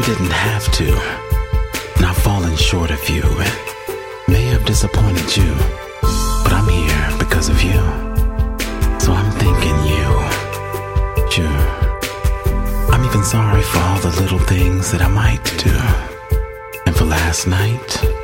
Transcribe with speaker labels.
Speaker 1: didn't have to. And I've fallen short of you. May have disappointed you, but I'm here because of you. So I'm thanking you. Sure. I'm even sorry for all the little things that I might do. And for last night,